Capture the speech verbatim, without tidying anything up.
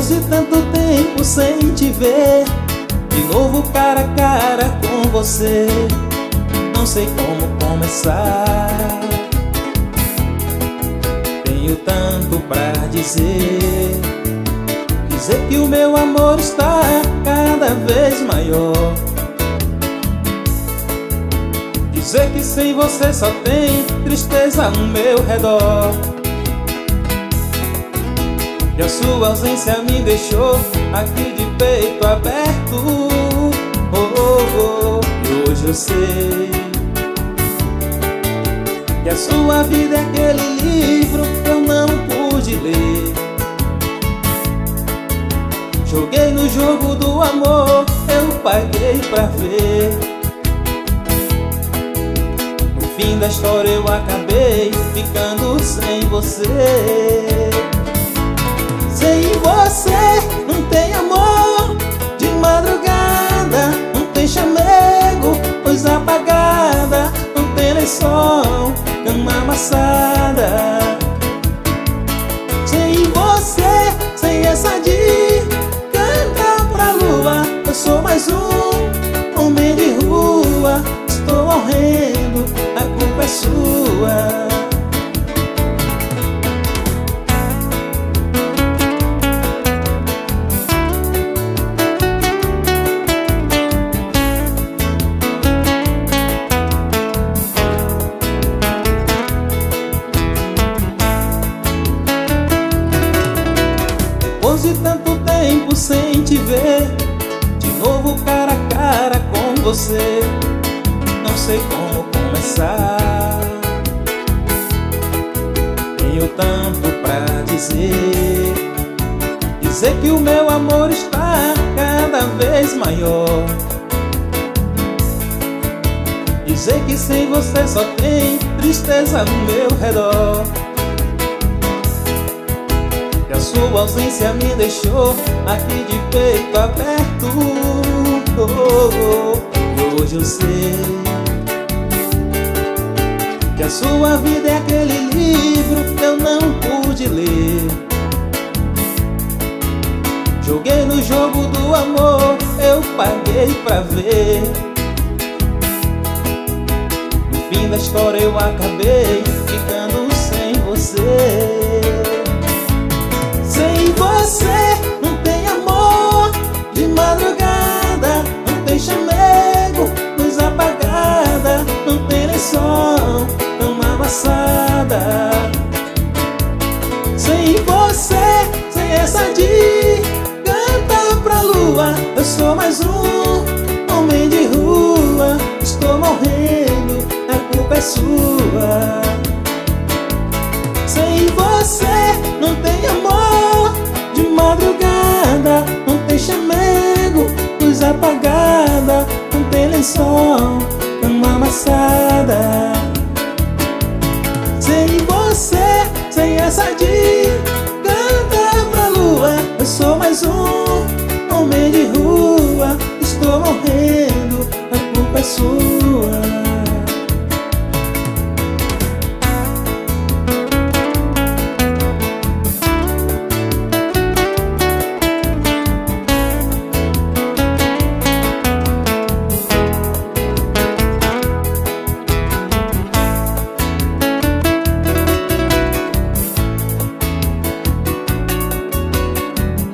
Depois de tanto tempo sem te ver, de novo cara a cara com você, não sei como começar. Tenho tanto pra dizer, dizer que o meu amor está cada vez maior, dizer que sem você só tem tristeza ao meu redor, que a sua ausência me deixou aqui de peito aberto. Oh, oh, oh. E hoje eu sei que a sua vida é aquele livro que eu não pude ler. Joguei no jogo do amor, eu paguei pra ver. No fim da história eu acabei ficando sem você. Sem você não tem amor, de madrugada não tem chamego, luz apagada, não tem nem sol, cama amassada. Sem você, sem essa de cantar pra lua, eu sou mais um homem de rua, estou morrendo, a culpa é sua. Depois de tanto tempo sem te ver, de novo cara a cara com você, não sei como começar. Tenho tanto pra dizer, dizer que o meu amor está cada vez maior, dizer que sem você só tem tristeza no meu redor, que a sua ausência me deixou aqui de peito aberto. Oh, oh, oh. E hoje eu sei que a sua vida é aquele livro que eu não pude ler. Joguei no jogo do amor, eu paguei pra ver. No fim da história eu acabei ficando sem você. Sem você não tem amor, de madrugada não tem chamego, luz apagada, não tem nem sol, cama amassada. Sem você, sem essa de cantar pra lua, eu sou mais um homem de rua, estou morrendo, a culpa é sua. Sem você não tem amor, de madrugada não tem chamego, luz apagada, não tem lençol, cama amassada.